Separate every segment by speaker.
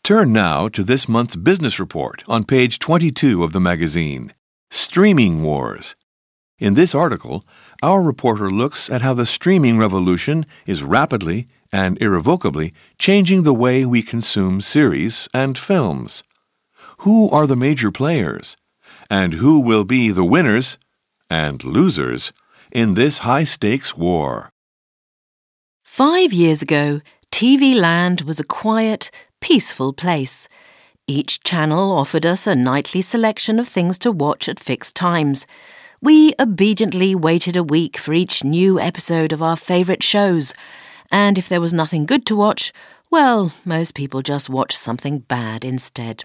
Speaker 1: Turn now to this month's business report on page 22 of the magazine, Streaming Wars. In this article, our reporter looks at how the streaming revolution is rapidly and irrevocably changing the way we consume series and films. Who are the major players? And who will be the winners and losers in this high-stakes war?
Speaker 2: 5 years ago, TV Land was a quiet, peaceful place. Each channel offered us a nightly selection of things to watch at fixed times. We obediently waited a week for each new episode of our favourite shows. And if there was nothing good to watch, well, most people just watched something bad instead.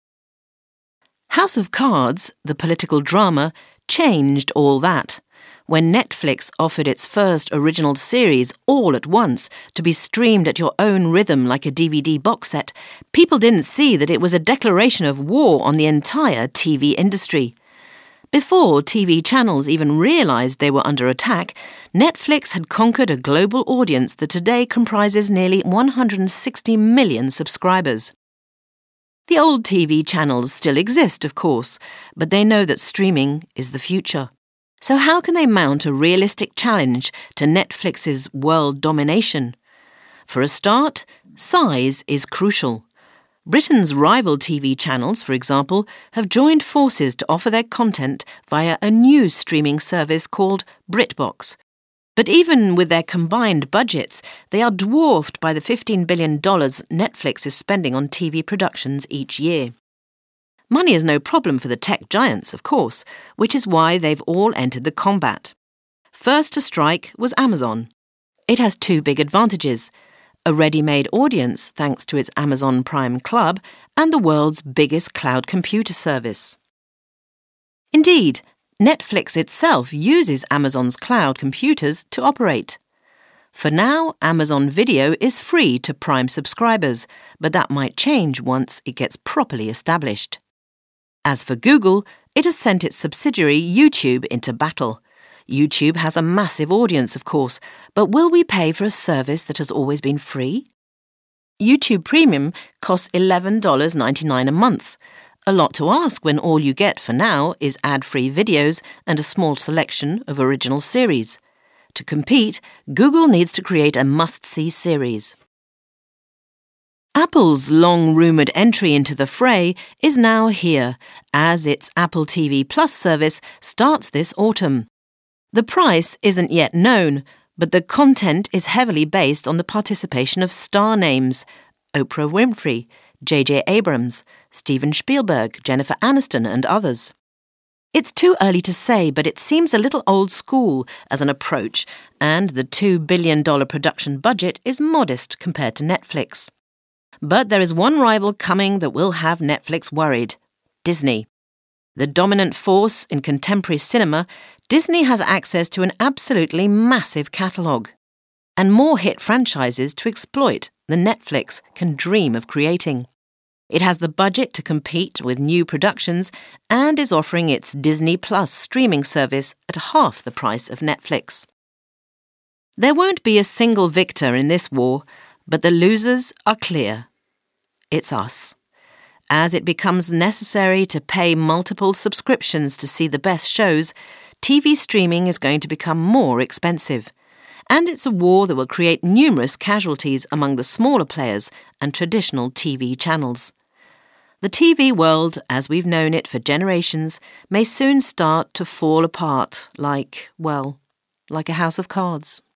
Speaker 2: House of Cards, the political drama, changed all that. When Netflix offered its first original series all at once to be streamed at your own rhythm like a DVD box set, people didn't see that it was a declaration of war on the entire TV industry. Before TV channels even realised they were under attack, Netflix had conquered a global audience that today comprises nearly 160 million subscribers. The old TV channels still exist, of course, but they know that streaming is the future. So how can they mount a realistic challenge to Netflix's world domination? For a start, size is crucial. Britain's rival TV channels, for example, have joined forces to offer their content via a new streaming service called BritBox. But even with their combined budgets, they are dwarfed by the $15 billion Netflix is spending on TV productions each year. Money is no problem for the tech giants, of course, which is why they've all entered the combat. First to strike was Amazon. It has two big advantages: a ready-made audience thanks to its Amazon Prime Club and the world's biggest cloud computer service. Indeed, Netflix itself uses Amazon's cloud computers to operate. For now, Amazon Video is free to Prime subscribers, but that might change once it gets properly established. As for Google, it has sent its subsidiary YouTube into battle. YouTube has a massive audience, of course, but will we pay for a service that has always been free? YouTube Premium costs $11.99 a month. A lot to ask when all you get for now is ad-free videos and a small selection of original series. To compete, Google needs to create a must-see series. Apple's long-rumoured entry into the fray is now here, as its Apple TV Plus service starts this autumn. The price isn't yet known, but the content is heavily based on the participation of star names: Oprah Winfrey, J.J. Abrams, Steven Spielberg, Jennifer Aniston and others. It's too early to say, but it seems a little old school as an approach, and the $2 billion production budget is modest compared to Netflix. But there is one rival coming that will have Netflix worried: Disney. The dominant force in contemporary cinema, Disney has access to an absolutely massive catalogue and more hit franchises to exploit than Netflix can dream of creating. It has the budget to compete with new productions and is offering its Disney Plus streaming service at half the price of Netflix. There won't be a single victor in this war, but the losers are clear. It's us. As it becomes necessary to pay multiple subscriptions to see the best shows, TV streaming is going to become more expensive. And it's a war that will create numerous casualties among the smaller players and traditional TV channels. The TV world, as we've known it for generations, may soon start to fall apart like a house of cards.